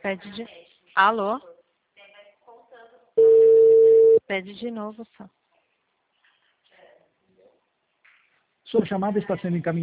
Pede de... Alô? Pede de novo, só. Sua chamada está sendo encaminhada.